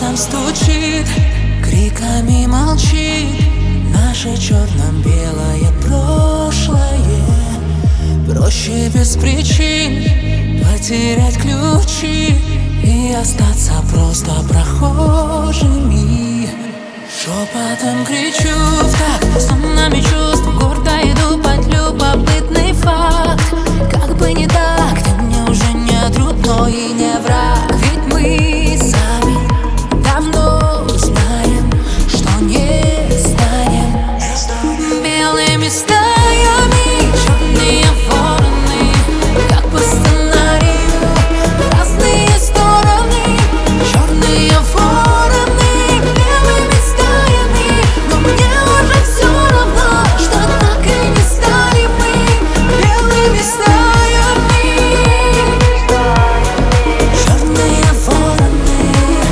шепотом стучит, криками молчит наше черно-белое прошлое. Проще без причин потерять ключи и остаться просто прохожими. Шепотом кричу в такт сонными чувств, гордо иду под любопытный факт. Как бы не так, ты мне уже не друг, но и не враг. Ведь мы сами давно знаем, что не станем белыми стаями, черные вороны, как по сценарию, в разные стороны. Черные вороны, белыми стаями, но мне уже все равно, что так и не стали мы белыми стаями. Черные вороны,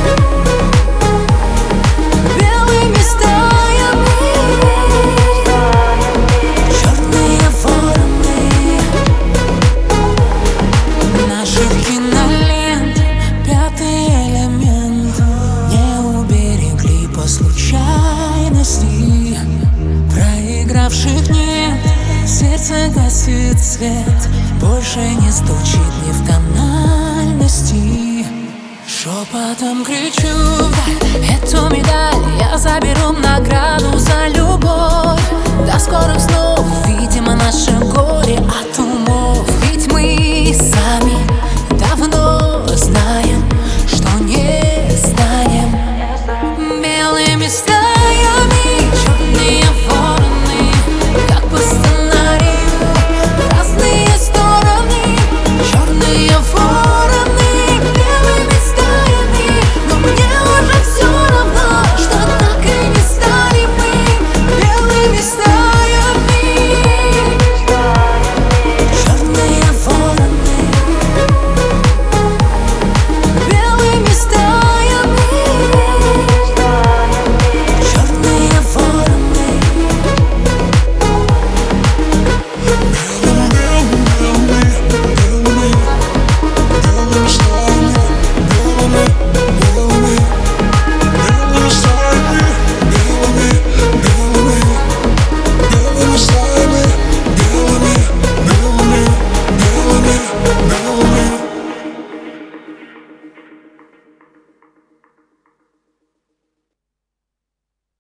белыми стаями. Черные вороны наших кинолент, пятый элемент не уберегли по случайности. Проигравших нет, сердце гасит свет, больше не стучит ни в тональности. Шепотом кричу вдаль, эту медаль я заберу, награду за любовь. До скорых снов, видимо, наше горе от ума